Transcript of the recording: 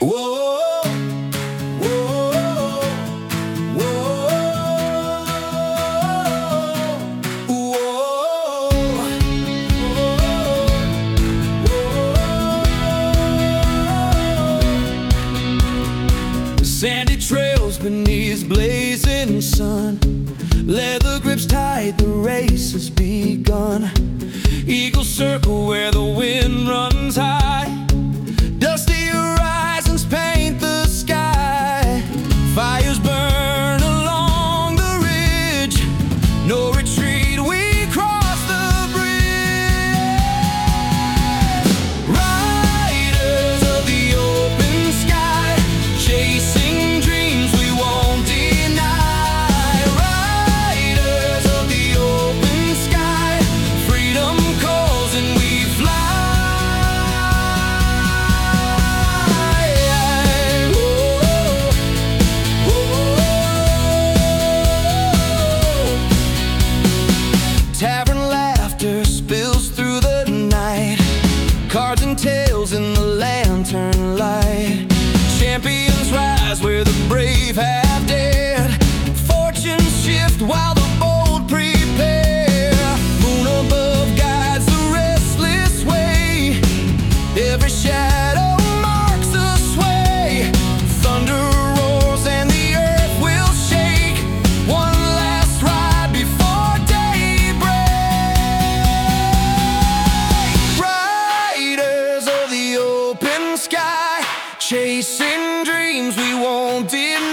Whoa, whoa, whoa, whoa. Sandy trails beneath blazing sun, leather grips tight, the race has begun. Eagle circle where the wind runs high, dusty horizons paint the sky. Fires burn along the ridge, no retreat, we cross the bridge. Riders of the open sky, chasing dreams we won't deny. Riders of the open sky, freedom calls and we fly. Tavern laughter spills through the night, cards and tales in the lantern light. Champions rise where the brave have dared, fortunes shift while the bold prepare. Moon above guides the restless way, every shadow marks a sway. Thunder roars and the earth will shake, one last ride before daybreak. Riders of the open sky, chasing dreams we won't deny.